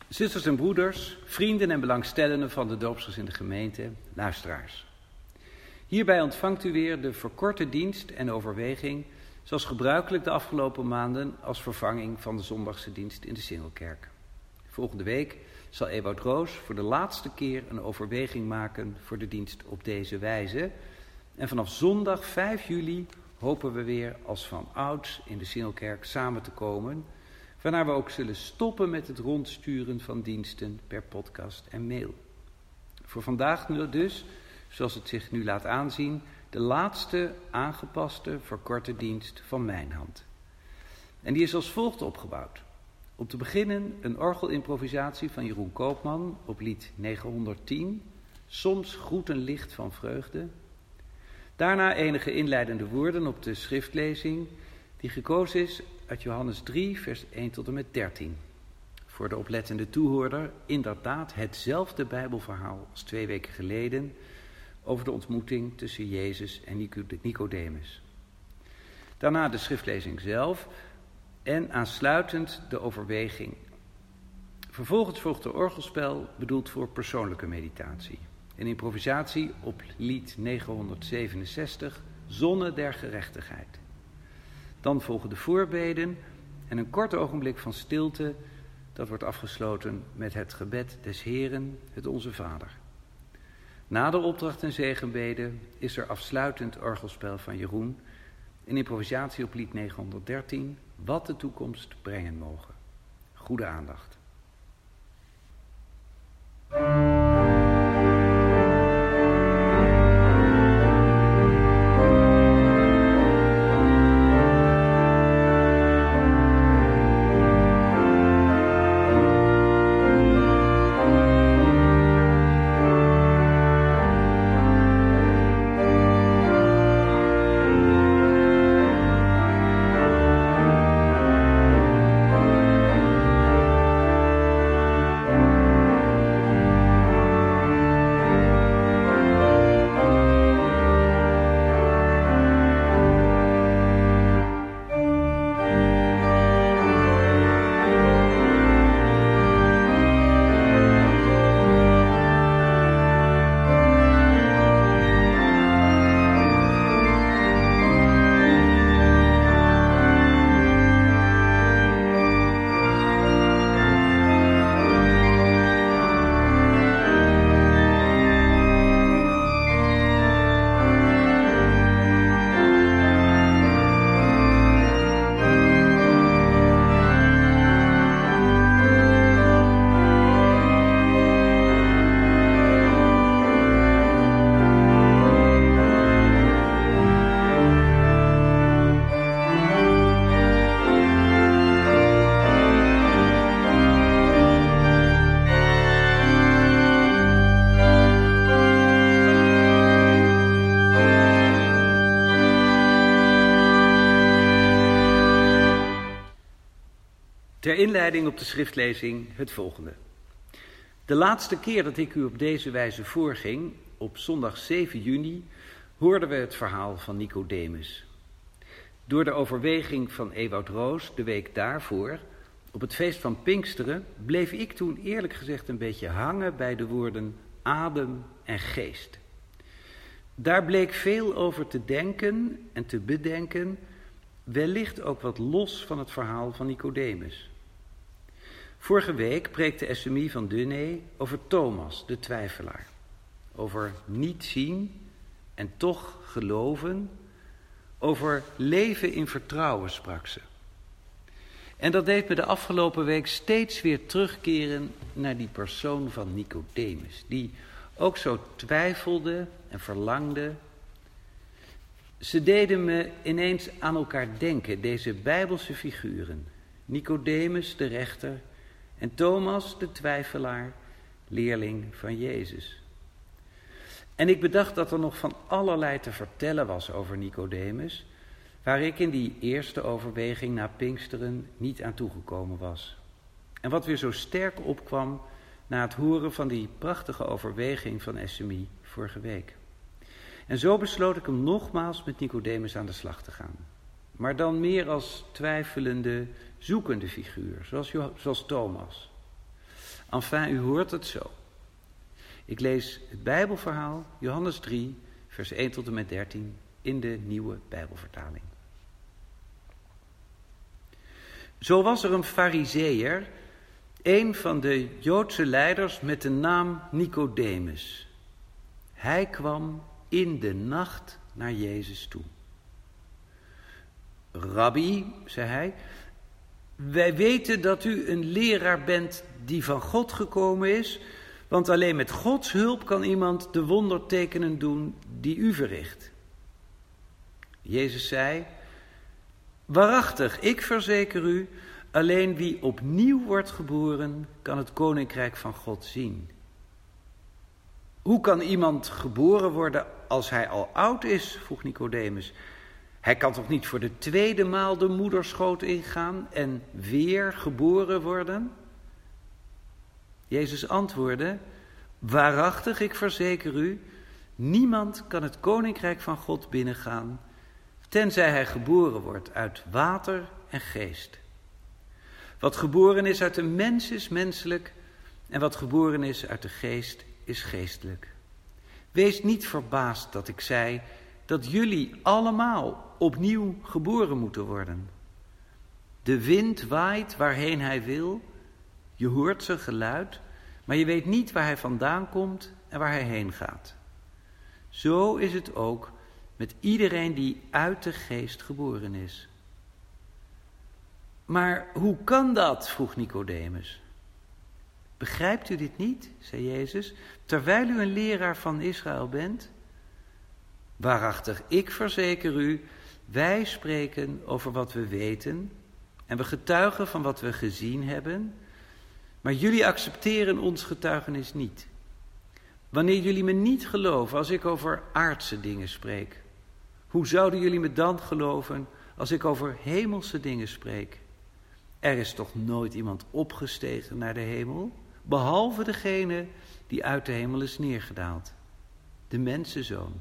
Zusters en broeders, vrienden en belangstellenden van de doopsgezinde gemeente, luisteraars. Hierbij ontvangt u weer de verkorte dienst en overweging, zoals gebruikelijk de afgelopen maanden als vervanging van de zondagse dienst in de Singelkerk. Volgende week zal Ewout Roos voor de laatste keer een overweging maken voor de dienst op deze wijze. En vanaf zondag 5 juli hopen we weer als van ouds in de Singelkerk samen te komen, waarna we ook zullen stoppen met het rondsturen van diensten per podcast en mail. Voor vandaag dus, zoals het zich nu laat aanzien, de laatste aangepaste, verkorte dienst van mijn hand. En die is als volgt opgebouwd. Om te beginnen een orgelimprovisatie van Jeroen Koopman op lied 910, soms groet een licht van vreugde. Daarna enige inleidende woorden op de schriftlezing, die gekozen is uit Johannes 3, vers 1 tot en met 13. Voor de oplettende toehoorder inderdaad hetzelfde Bijbelverhaal als 2 weken geleden over de ontmoeting tussen Jezus en Nicodemus. Daarna de schriftlezing zelf en aansluitend de overweging. Vervolgens volgt de orgelspel bedoeld voor persoonlijke meditatie. Een improvisatie op lied 967, Zonne der Gerechtigheid. Dan volgen de voorbeden en een kort ogenblik van stilte, dat wordt afgesloten met het gebed des Heeren, het Onze Vader. Na de opdracht en zegenbeden is er afsluitend orgelspel van Jeroen, een improvisatie op lied 913, wat de toekomst brengen mogen. Goede aandacht. Ter inleiding op de schriftlezing het volgende. De laatste keer dat ik u op deze wijze voorging, op zondag 7 juni, hoorden we het verhaal van Nicodemus. Door de overweging van Ewout Roos de week daarvoor, op het feest van Pinksteren, bleef ik toen eerlijk gezegd een beetje hangen bij de woorden adem en geest. Daar bleek veel over te denken en te bedenken, wellicht ook wat los van het verhaal van Nicodemus. Vorige week preekte SMI van Dunne over Thomas, de twijfelaar. Over niet zien en toch geloven. Over leven in vertrouwen sprak ze. En dat deed me de afgelopen week steeds weer terugkeren naar die persoon van Nicodemus, die ook zo twijfelde en verlangde. Ze deden me ineens aan elkaar denken, deze Bijbelse figuren. Nicodemus, de rechter, en Thomas, de twijfelaar, leerling van Jezus. En ik bedacht dat er nog van allerlei te vertellen was over Nicodemus, waar ik in die eerste overweging na Pinksteren niet aan toegekomen was. En wat weer zo sterk opkwam na het horen van die prachtige overweging van SMI vorige week. En zo besloot ik hem nogmaals met Nicodemus aan de slag te gaan. Maar dan meer als twijfelende, zoekende figuur, zoals Thomas. Enfin, u hoort het zo. Ik lees het Bijbelverhaal, Johannes 3, vers 1 tot en met 13, in de Nieuwe Bijbelvertaling. Zo was er een Farizeeër, een van de Joodse leiders met de naam Nicodemus. Hij kwam in de nacht naar Jezus toe. Rabbi, zei hij, wij weten dat u een leraar bent die van God gekomen is, want alleen met Gods hulp kan iemand de wondertekenen doen die u verricht. Jezus zei, waarachtig, ik verzeker u, alleen wie opnieuw wordt geboren, kan het koninkrijk van God zien. Hoe kan iemand geboren worden als hij al oud is? Vroeg Nicodemus. Hij kan toch niet voor de tweede maal de moederschoot ingaan en weer geboren worden? Jezus antwoordde, waarachtig, ik verzeker u, niemand kan het koninkrijk van God binnengaan, tenzij hij geboren wordt uit water en geest. Wat geboren is uit de mens is menselijk en wat geboren is uit de geest is geestelijk. Wees niet verbaasd dat ik zei dat jullie allemaal opnieuw geboren moeten worden. De wind waait waarheen hij wil, je hoort zijn geluid, maar je weet niet waar hij vandaan komt en waar hij heen gaat. Zo is het ook met iedereen die uit de geest geboren is. Maar hoe kan dat? Vroeg Nicodemus. Begrijpt u dit niet, zei Jezus, terwijl u een leraar van Israël bent? Waarachtig, ik verzeker u, wij spreken over wat we weten en we getuigen van wat we gezien hebben, maar jullie accepteren ons getuigenis niet. Wanneer jullie me niet geloven als ik over aardse dingen spreek, hoe zouden jullie me dan geloven als ik over hemelse dingen spreek? Er is toch nooit iemand opgestegen naar de hemel, behalve degene die uit de hemel is neergedaald, de mensenzoon.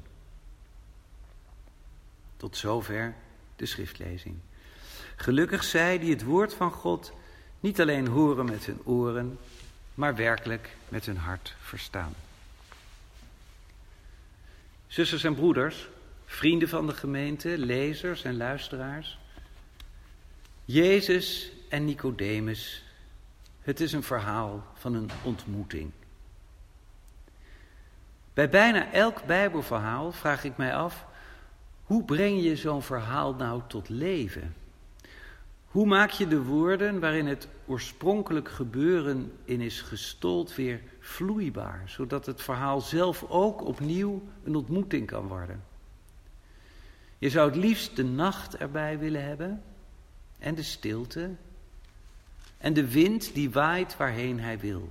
Tot zover de schriftlezing. Gelukkig zij die het woord van God niet alleen horen met hun oren, maar werkelijk met hun hart verstaan. Zusters en broeders, vrienden van de gemeente, lezers en luisteraars. Jezus en Nicodemus, het is een verhaal van een ontmoeting. Bij bijna elk Bijbelverhaal vraag ik mij af, hoe breng je zo'n verhaal nou tot leven? Hoe maak je de woorden waarin het oorspronkelijk gebeuren in is gestold weer vloeibaar, zodat het verhaal zelf ook opnieuw een ontmoeting kan worden? Je zou het liefst de nacht erbij willen hebben en de stilte en de wind die waait waarheen hij wil.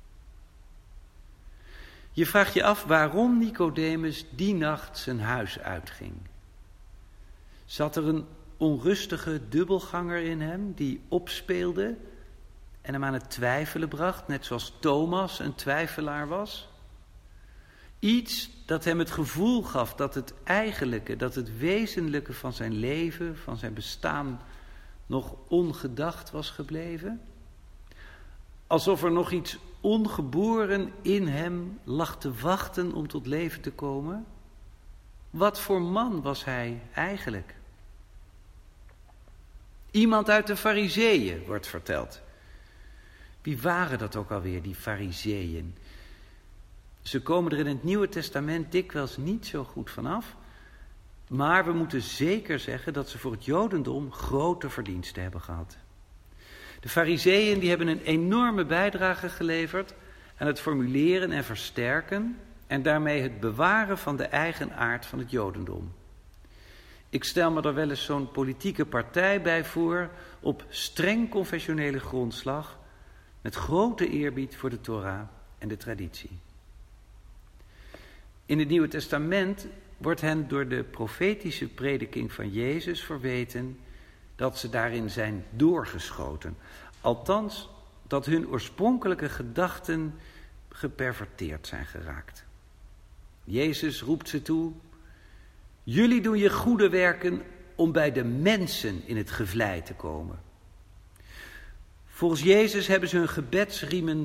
Je vraagt je af waarom Nicodemus die nacht zijn huis uitging. Zat er een onrustige dubbelganger in hem die opspeelde en hem aan het twijfelen bracht, net zoals Thomas een twijfelaar was? Iets dat hem het gevoel gaf dat het eigenlijke, dat het wezenlijke van zijn leven, van zijn bestaan, nog ongedacht was gebleven? Alsof er nog iets ongeboren in hem lag te wachten om tot leven te komen? Wat voor man was hij eigenlijk? Iemand uit de Farizeeën, wordt verteld. Wie waren dat ook alweer, die Farizeeën? Ze komen er in het Nieuwe Testament dikwijls niet zo goed vanaf, maar we moeten zeker zeggen dat ze voor het Jodendom grote verdiensten hebben gehad. De Farizeeën die hebben een enorme bijdrage geleverd aan het formuleren en versterken en daarmee het bewaren van de eigen aard van het Jodendom. Ik stel me er wel eens zo'n politieke partij bij voor op streng confessionele grondslag, met grote eerbied voor de Torah en de traditie. In het Nieuwe Testament wordt hen door de profetische prediking van Jezus verweten dat ze daarin zijn doorgeschoten. Althans, dat hun oorspronkelijke gedachten geperverteerd zijn geraakt. Jezus roept ze toe: jullie doen je goede werken om bij de mensen in het gevlei te komen. Volgens Jezus hebben ze hun gebedsriemen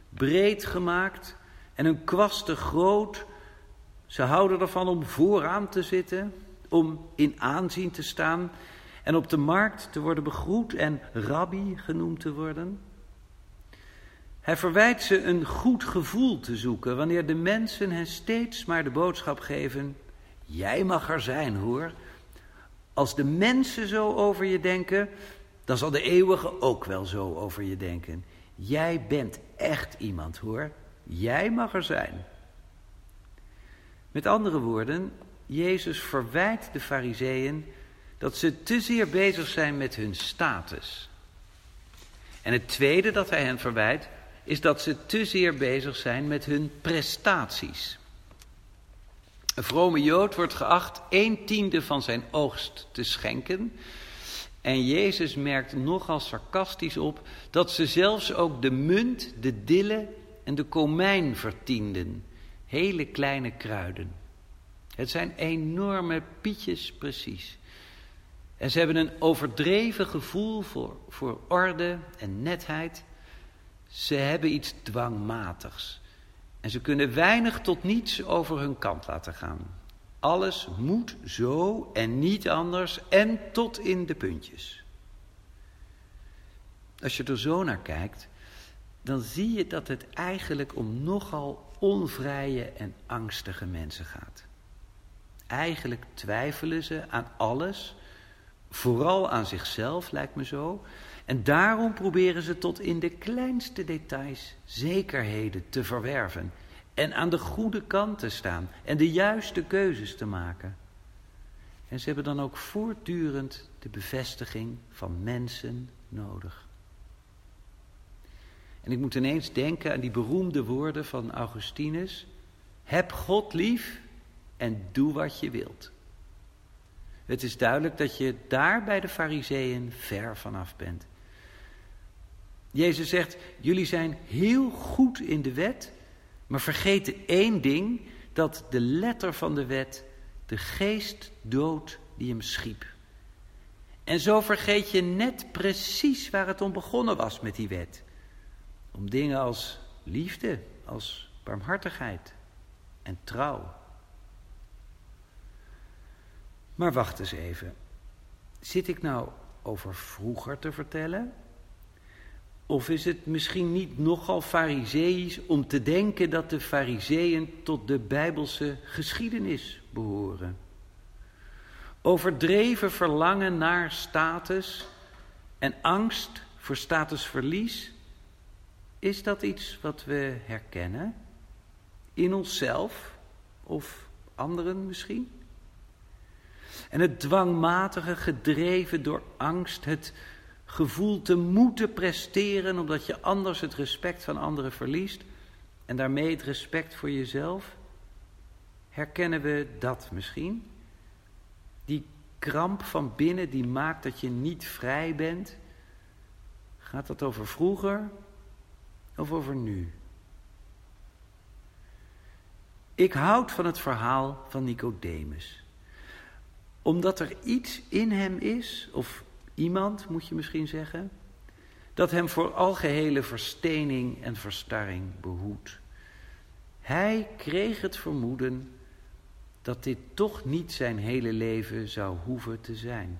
breed gemaakt en hun kwasten groot. Ze houden ervan om vooraan te zitten, om in aanzien te staan en op de markt te worden begroet en rabbi genoemd te worden. Hij verwijt ze een goed gevoel te zoeken wanneer de mensen hen steeds maar de boodschap geven: jij mag er zijn, hoor. Als de mensen zo over je denken, dan zal de eeuwige ook wel zo over je denken. Jij bent echt iemand, hoor. Jij mag er zijn. Met andere woorden, Jezus verwijt de Farizeeën dat ze te zeer bezig zijn met hun status. En het tweede dat hij hen verwijt, is dat ze te zeer bezig zijn met hun prestaties. Een vrome Jood wordt geacht 1/10 van zijn oogst te schenken. En Jezus merkt nogal sarcastisch op dat ze zelfs ook de munt, de dille en de komijn vertienden. Hele kleine kruiden. Het zijn enorme pietjes precies. En ze hebben een overdreven gevoel voor orde en netheid. Ze hebben iets dwangmatigs. En ze kunnen weinig tot niets over hun kant laten gaan. Alles moet zo en niet anders en tot in de puntjes. Als je er zo naar kijkt, dan zie je dat het eigenlijk om nogal onvrije en angstige mensen gaat. Eigenlijk twijfelen ze aan alles, vooral aan zichzelf, lijkt me zo. En daarom proberen ze tot in de kleinste details zekerheden te verwerven en aan de goede kant te staan en de juiste keuzes te maken. En ze hebben dan ook voortdurend de bevestiging van mensen nodig. En ik moet ineens denken aan die beroemde woorden van Augustinus: heb God lief en doe wat je wilt. Het is duidelijk dat je daar bij de Farizeeën ver vanaf bent. Jezus zegt, jullie zijn heel goed in de wet, maar vergeten één ding, dat de letter van de wet de geest doodt die hem schiep. En zo vergeet je net precies waar het om begonnen was met die wet. Om dingen als liefde, als barmhartigheid en trouw. Maar wacht eens even. Zit ik nou over vroeger te vertellen? Of is het misschien niet nogal farizeïsch om te denken dat de Farizeeën tot de Bijbelse geschiedenis behoren? Overdreven verlangen naar status en angst voor statusverlies, is dat iets wat we herkennen? In onszelf of anderen misschien? En het dwangmatige, gedreven door angst, het gevoel te moeten presteren omdat je anders het respect van anderen verliest en daarmee het respect voor jezelf, herkennen we dat misschien? Die kramp van binnen die maakt dat je niet vrij bent, gaat dat over vroeger of over nu? Ik houd van het verhaal van Nicodemus, omdat er iets in hem is, of iemand moet je misschien zeggen, dat hem voor algehele verstening en verstarring behoedt. Hij kreeg het vermoeden dat dit toch niet zijn hele leven zou hoeven te zijn.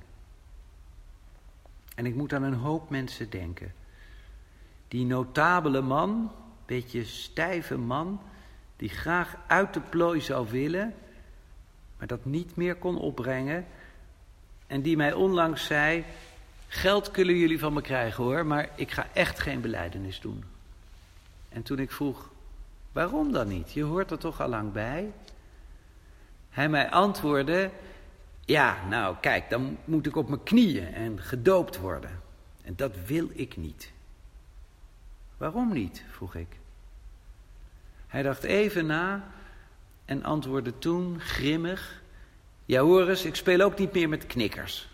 En ik moet aan een hoop mensen denken. Die notabele man, beetje stijve man, die graag uit de plooi zou willen, maar dat niet meer kon opbrengen. En die mij onlangs zei, geld kunnen jullie van me krijgen hoor, maar ik ga echt geen belijdenis doen. En toen ik vroeg, waarom dan niet? Je hoort er toch al lang bij? Hij mij antwoordde, ja, nou kijk, dan moet ik op mijn knieën en gedoopt worden. En dat wil ik niet. Waarom niet? Vroeg ik. Hij dacht even na en antwoordde toen grimmig, ja hoor eens, ik speel ook niet meer met knikkers.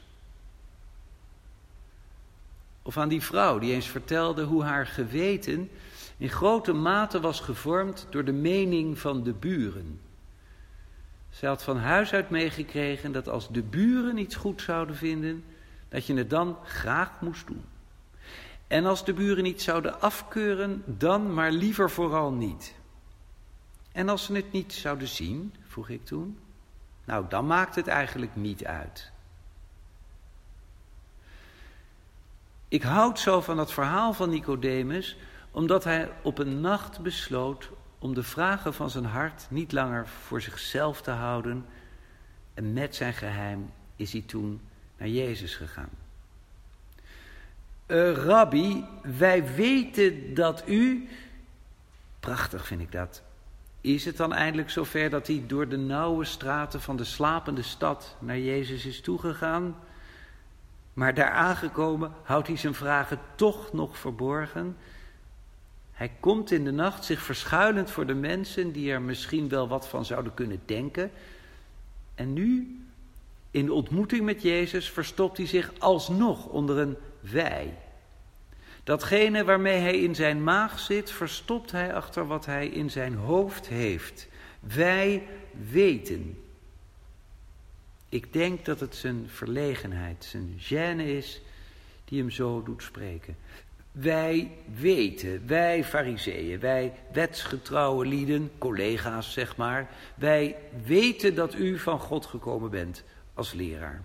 Of aan die vrouw die eens vertelde hoe haar geweten in grote mate was gevormd door de mening van de buren. Zij had van huis uit meegekregen dat als de buren iets goed zouden vinden, dat je het dan graag moest doen. En als de buren niet zouden afkeuren, dan maar liever vooral niet. En als ze het niet zouden zien, vroeg ik toen, nou, dan maakt het eigenlijk niet uit. Ik houd zo van dat verhaal van Nicodemus, omdat hij op een nacht besloot om de vragen van zijn hart niet langer voor zichzelf te houden. En met zijn geheim is hij toen naar Jezus gegaan. Rabbi, wij weten dat u... Prachtig vind ik dat. Is het dan eindelijk zover dat hij door de nauwe straten van de slapende stad naar Jezus is toegegaan? Maar daar aangekomen houdt hij zijn vragen toch nog verborgen. Hij komt in de nacht zich verschuilend voor de mensen die er misschien wel wat van zouden kunnen denken. En nu, in de ontmoeting met Jezus, verstopt hij zich alsnog onder een wij. Datgene waarmee hij in zijn maag zit, verstopt hij achter wat hij in zijn hoofd heeft. Wij weten. Ik denk dat het zijn verlegenheid, zijn gêne is, die hem zo doet spreken. Wij weten, wij farizeeën, wij wetsgetrouwe lieden, collega's zeg maar. Wij weten dat u van God gekomen bent als leraar.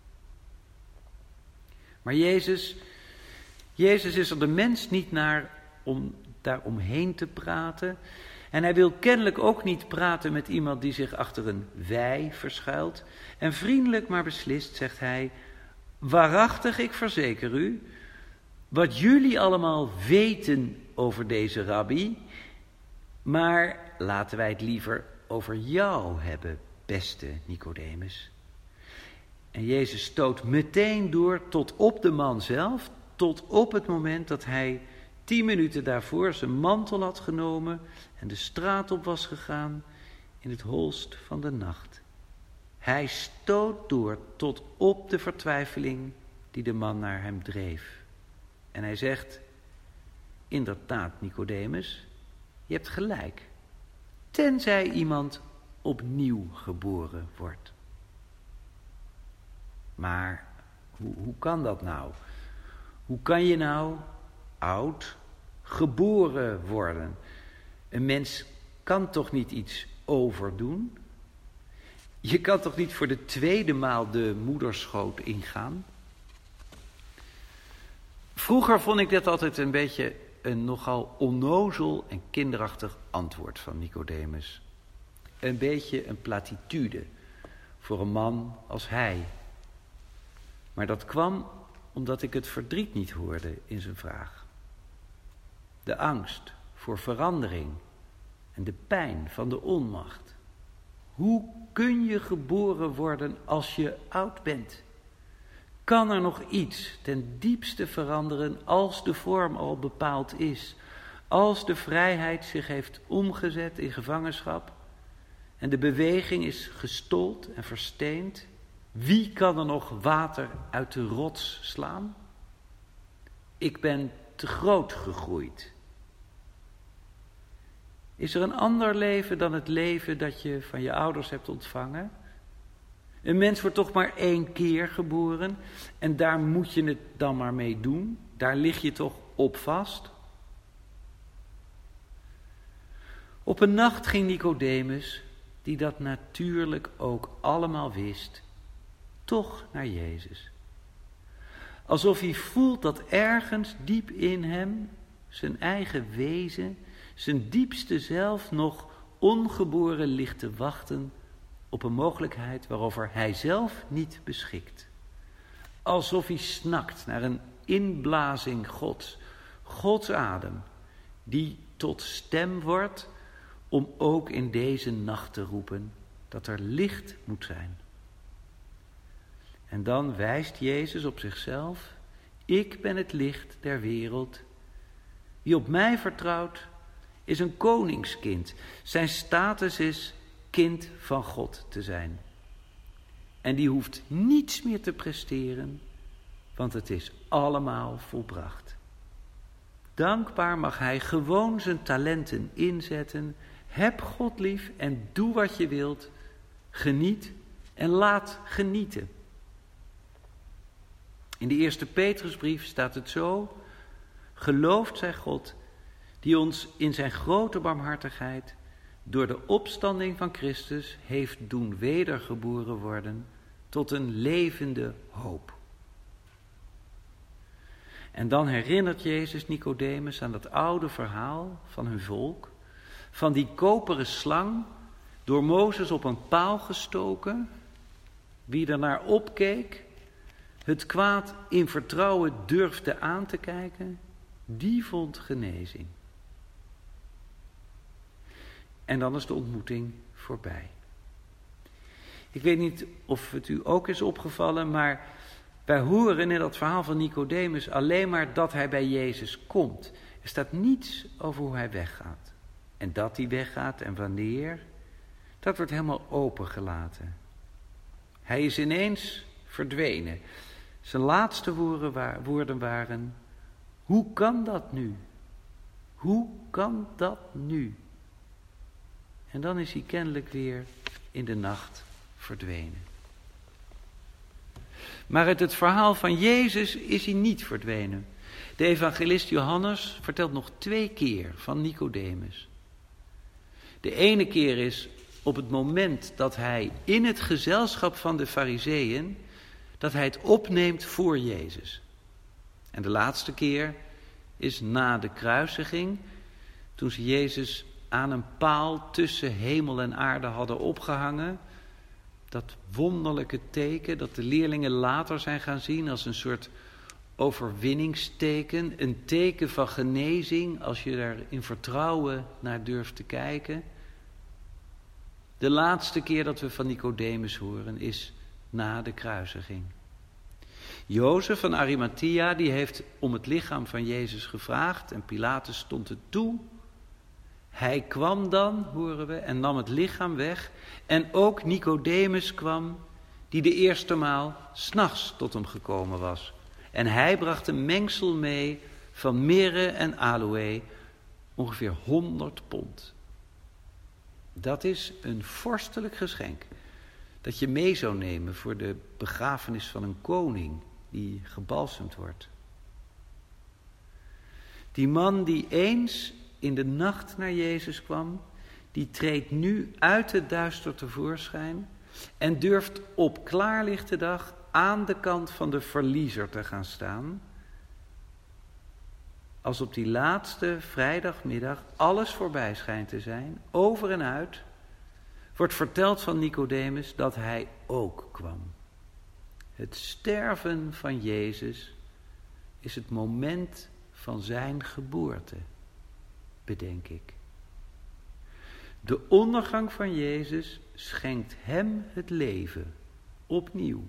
Maar Jezus is er de mens niet naar om daar omheen te praten. En hij wil kennelijk ook niet praten met iemand die zich achter een wij verschuilt. En vriendelijk maar beslist zegt hij: waarachtig, ik verzeker u, wat jullie allemaal weten over deze rabbi, maar laten wij het liever over jou hebben, beste Nicodemus. En Jezus stoot meteen door tot op de man zelf, tot op het moment dat hij 10 minuten daarvoor zijn mantel had genomen en de straat op was gegaan in het holst van de nacht. Hij stoot door tot op de vertwijfeling die de man naar hem dreef. En hij zegt: inderdaad, Nicodemus, je hebt gelijk. Tenzij iemand opnieuw geboren wordt. Maar hoe kan dat nou? Hoe kan je nou oud geboren worden? Een mens kan toch niet iets overdoen? Je kan toch niet voor de tweede maal de moederschoot ingaan? Vroeger vond ik dat altijd een beetje een nogal onnozel en kinderachtig antwoord van Nicodemus. Een beetje een platitude voor een man als hij. Maar dat kwam omdat ik het verdriet niet hoorde in zijn vraag. De angst voor verandering en de pijn van de onmacht. Hoe kun je geboren worden als je oud bent? Kan er nog iets ten diepste veranderen als de vorm al bepaald is? Als de vrijheid zich heeft omgezet in gevangenschap en de beweging is gestold en versteend? Wie kan er nog water uit de rots slaan? Ik ben te groot gegroeid. Is er een ander leven dan het leven dat je van je ouders hebt ontvangen? Een mens wordt toch maar 1 keer geboren en daar moet je het dan maar mee doen. Daar lig je toch op vast. Op een nacht ging Nicodemus, die dat natuurlijk ook allemaal wist, toch naar Jezus. Alsof hij voelt dat ergens diep in hem, zijn eigen wezen, zijn diepste zelf nog ongeboren ligt te wachten op een mogelijkheid waarover hij zelf niet beschikt. Alsof hij snakt naar een inblazing Gods adem, die tot stem wordt om ook in deze nacht te roepen dat er licht moet zijn. En dan wijst Jezus op zichzelf: ik ben het licht der wereld. Wie op mij vertrouwt, is een koningskind. Zijn status is kind van God te zijn. En die hoeft niets meer te presteren, want het is allemaal volbracht. Dankbaar mag hij gewoon zijn talenten inzetten. Heb God lief en doe wat je wilt. Geniet en laat genieten. In de eerste Petrusbrief staat het zo: Geloofd zij God, die ons in zijn grote barmhartigheid door de opstanding van Christus heeft doen wedergeboren worden tot een levende hoop. En dan herinnert Jezus Nicodemus aan dat oude verhaal van hun volk, van die koperen slang, door Mozes op een paal gestoken. Wie er naar opkeek, het kwaad in vertrouwen durfde aan te kijken, die vond genezing. En dan is de ontmoeting voorbij. Ik weet niet of het u ook is opgevallen, maar wij horen in dat verhaal van Nicodemus alleen maar dat hij bij Jezus komt. Er staat niets over hoe hij weggaat. En dat hij weggaat en wanneer, dat wordt helemaal opengelaten. Hij is ineens verdwenen. Zijn laatste woorden waren: hoe kan dat nu? Hoe kan dat nu? En dan is hij kennelijk weer in de nacht verdwenen. Maar uit het verhaal van Jezus is hij niet verdwenen. De evangelist Johannes vertelt nog 2 keer van Nicodemus. De ene keer is op het moment dat hij in het gezelschap van de Farizeeën, dat hij het opneemt voor Jezus. En de laatste keer is na de kruisiging, toen ze Jezus aan een paal tussen hemel en aarde hadden opgehangen. Dat wonderlijke teken dat de leerlingen later zijn gaan zien als een soort overwinningsteken. Een teken van genezing als je daar in vertrouwen naar durft te kijken. De laatste keer dat we van Nicodemus horen is na de kruisiging. Jozef van Arimathea die heeft om het lichaam van Jezus gevraagd en Pilatus stond het toe. Hij kwam dan, horen we, en nam het lichaam weg. En ook Nicodemus kwam, die de eerste maal 's nachts tot hem gekomen was. En hij bracht een mengsel mee van mirre en aloë, ongeveer 100 pond. Dat is een vorstelijk geschenk dat je mee zou nemen voor de begrafenis van een koning die gebalsemd wordt. Die man die eens in de nacht naar Jezus kwam, die treedt nu uit het duister tevoorschijn en durft op klaarlichte dag aan de kant van de verliezer te gaan staan. Als op die laatste vrijdagmiddag alles voorbij schijnt te zijn, over en uit, wordt verteld van Nicodemus dat hij ook kwam. Het sterven van Jezus is het moment van zijn geboorte, bedenk ik. De ondergang van Jezus schenkt hem het leven opnieuw.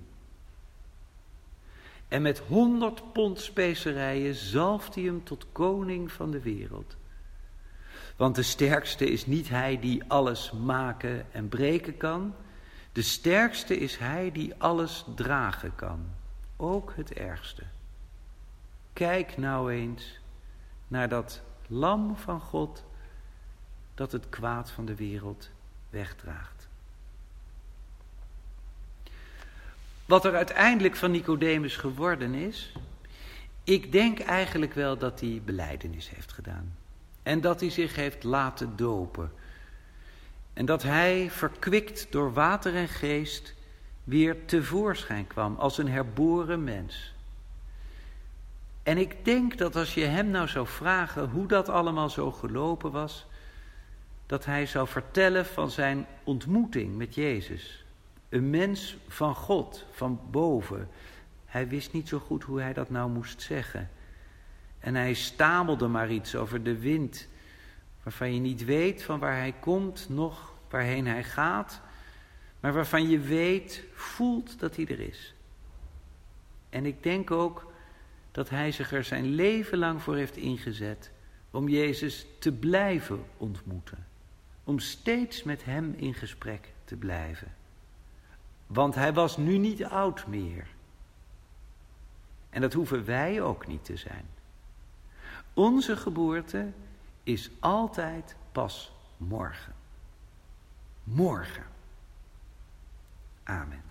En met 100 pond specerijen zalft hij hem tot koning van de wereld. Want de sterkste is niet hij die alles maken en breken kan. De sterkste is hij die alles dragen kan, ook het ergste. Kijk nou eens naar dat lam van God dat het kwaad van de wereld wegdraagt. Wat er uiteindelijk van Nicodemus geworden is, ik denk eigenlijk wel dat hij belijdenis heeft gedaan. En dat hij zich heeft laten dopen. En dat hij, verkwikt door water en geest, weer tevoorschijn kwam als een herboren mens. En ik denk dat als je hem nou zou vragen hoe dat allemaal zo gelopen was, dat hij zou vertellen van zijn ontmoeting met Jezus. Een mens van God, van boven. Hij wist niet zo goed hoe hij dat nou moest zeggen. En hij stamelde maar iets over de wind, waarvan je niet weet van waar hij komt, noch waarheen hij gaat, maar waarvan je weet, voelt dat hij er is. En ik denk ook dat hij zich er zijn leven lang voor heeft ingezet om Jezus te blijven ontmoeten. Om steeds met hem in gesprek te blijven. Want hij was nu niet oud meer. En dat hoeven wij ook niet te zijn. Onze geboorte is altijd pas morgen. Morgen. Amen.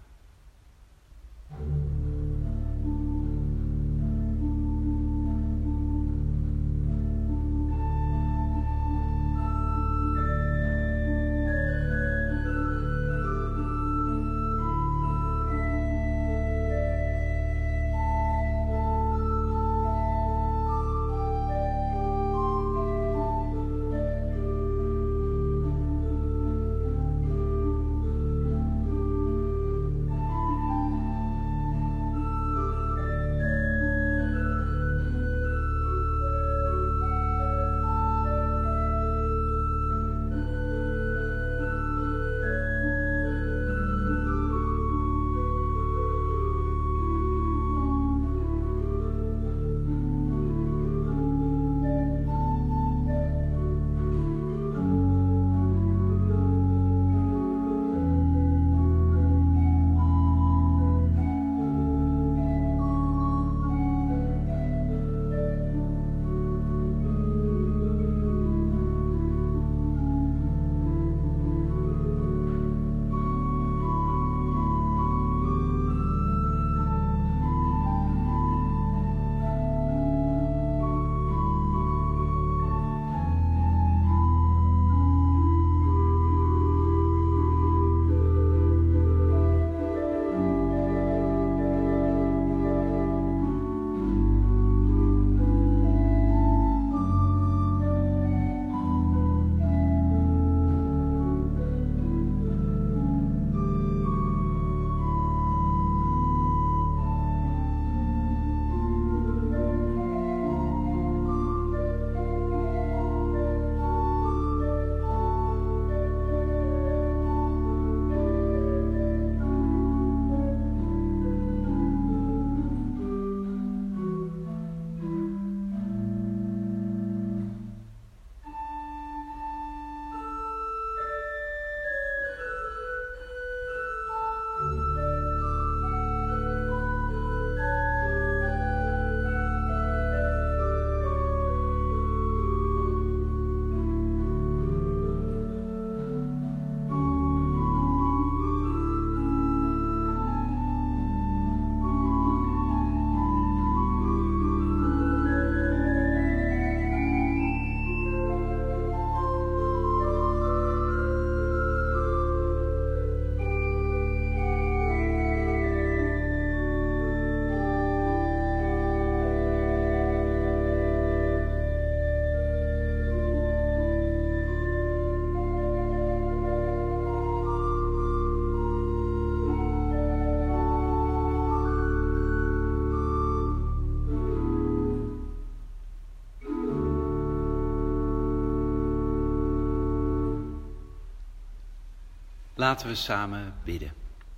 Laten we samen bidden.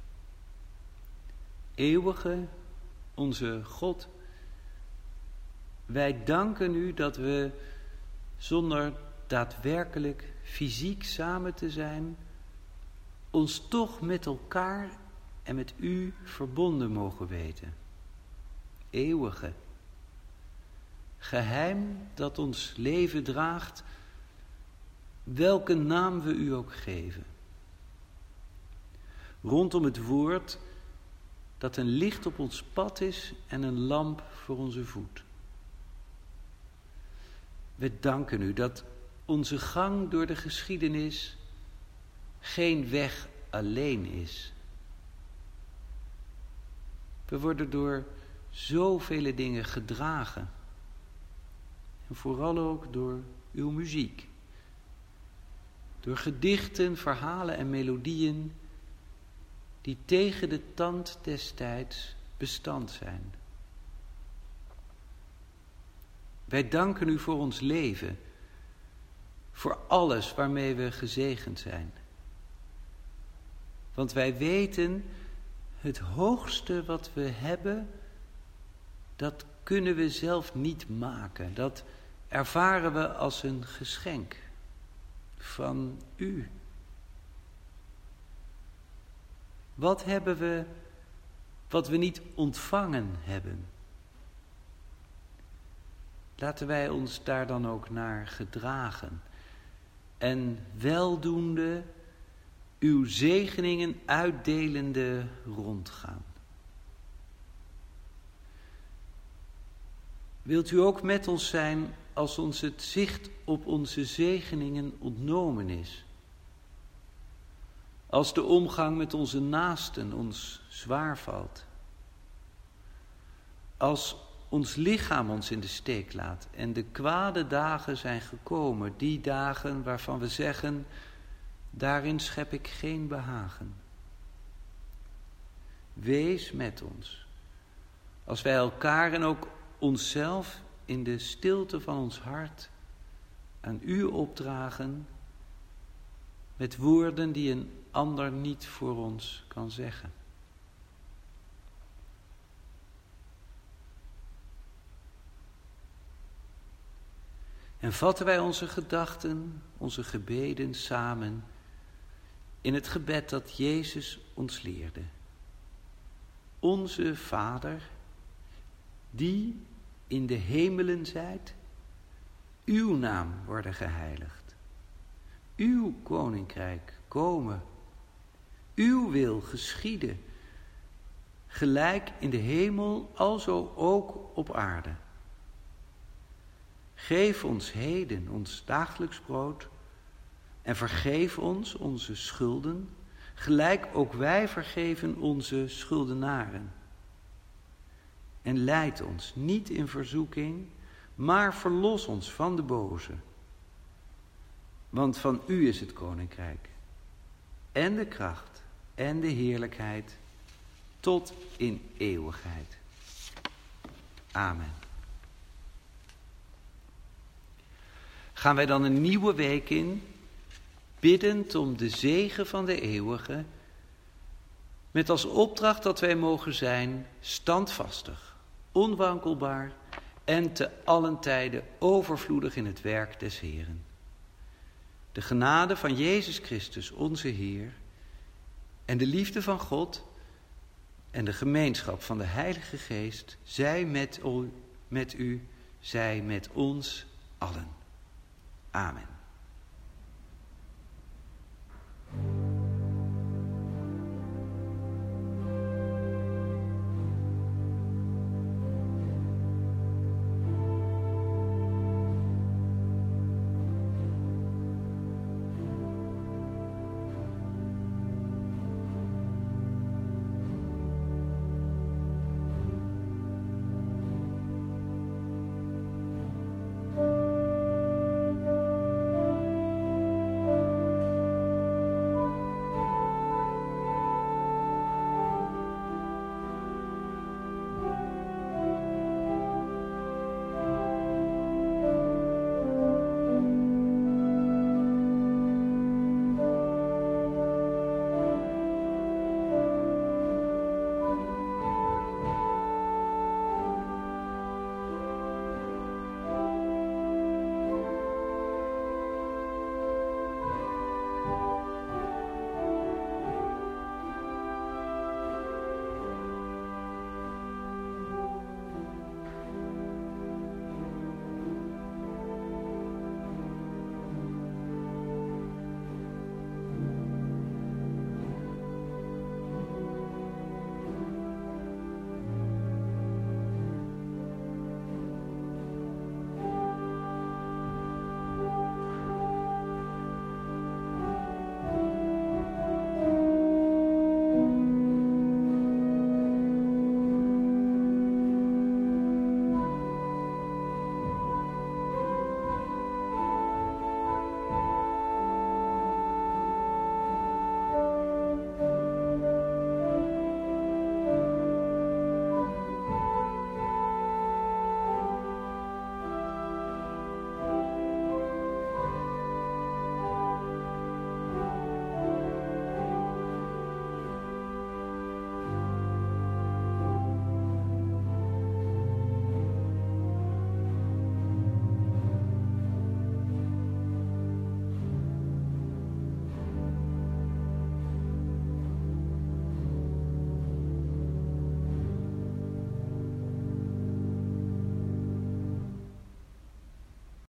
Eeuwige, onze God, wij danken u dat we zonder daadwerkelijk fysiek samen te zijn, ons toch met elkaar en met u verbonden mogen weten. Eeuwige, geheim dat ons leven draagt, welke naam we u ook geven. Rondom het woord dat een licht op ons pad is en een lamp voor onze voet. We danken u dat onze gang door de geschiedenis geen weg alleen is. We worden door zoveel dingen gedragen. En vooral ook door uw muziek. Door gedichten, verhalen en melodieën die tegen de tand des tijds bestand zijn. Wij danken u voor ons leven, voor alles waarmee we gezegend zijn. Want wij weten, het hoogste wat we hebben, dat kunnen we zelf niet maken. Dat ervaren we als een geschenk van u. Wat hebben we wat we niet ontvangen hebben? Laten wij ons daar dan ook naar gedragen en weldoende uw zegeningen uitdelende rondgaan. Wilt u ook met ons zijn als ons het zicht op onze zegeningen ontnomen is? Als de omgang met onze naasten ons zwaar valt? Als ons lichaam ons in de steek laat en de kwade dagen zijn gekomen, die dagen waarvan we zeggen, daarin schep ik geen behagen. Wees met ons, als wij elkaar en ook onszelf in de stilte van ons hart aan u opdragen, met woorden die een ander niet voor ons kan zeggen. En vatten wij onze gedachten, onze gebeden samen in het gebed dat Jezus ons leerde. Onze Vader, die in de hemelen zijt, uw naam worden geheiligd. Uw koninkrijk komen. Uw wil geschieden, gelijk in de hemel, alzo ook op aarde. Geef ons heden ons dagelijks brood en vergeef ons onze schulden, gelijk ook wij vergeven onze schuldenaren. En leid ons niet in verzoeking, maar verlos ons van de boze. Want van u is het koninkrijk en de kracht en de heerlijkheid tot in eeuwigheid. Amen. Gaan wij dan een nieuwe week in, biddend om de zegen van de eeuwige, met als opdracht dat wij mogen zijn standvastig, onwankelbaar en te allen tijden overvloedig in het werk des Heeren. De genade van Jezus Christus, onze Heer, en de liefde van God en de gemeenschap van de Heilige Geest, zij met u, zij met ons allen. Amen.